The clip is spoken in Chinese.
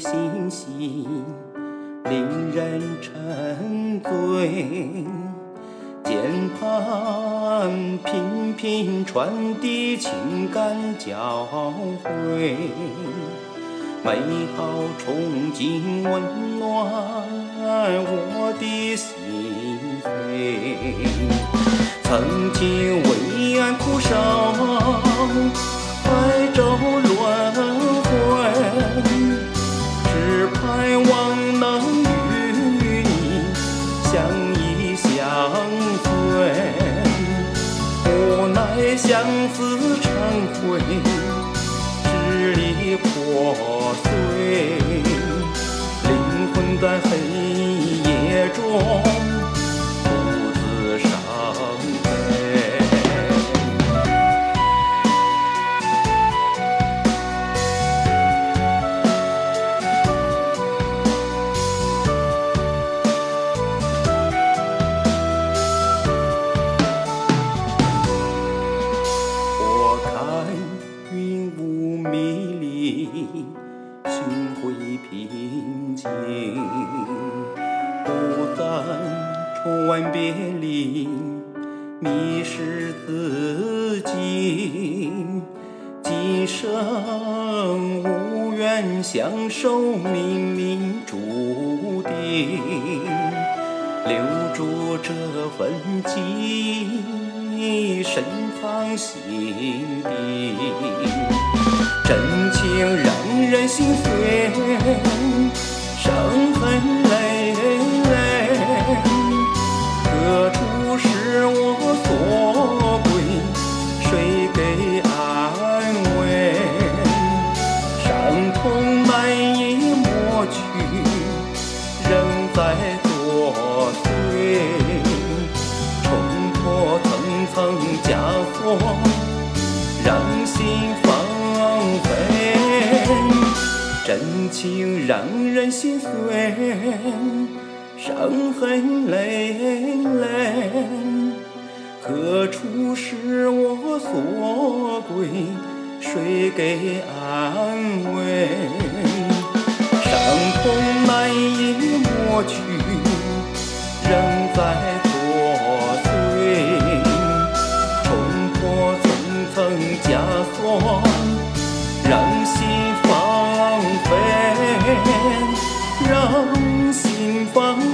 心性，令人沉醉。键盘频频传递情感交汇，美好憧憬温暖我的心扉。曾经为爱苦守，怀舟轮回，只盼望能与你相依相随。无奈相思成灰，支离破碎，灵魂在黑夜中独自伤悲。拨开云雾迷离，寻回平静，不再传别离，迷失自己。今生无缘相守，冥冥注定，留住这份情，深藏心底。真情让人心碎，伤痕累累。何处是我所归？谁给安慰？伤痛难以抹去，仍在作祟。冲破层层枷锁，让心放飞。真情让人心碎，伤痕累累。何处是我所归？谁给安慰？伤痛难以抹去，仍在作祟。冲破层层枷锁，让心放飞，让心放飞。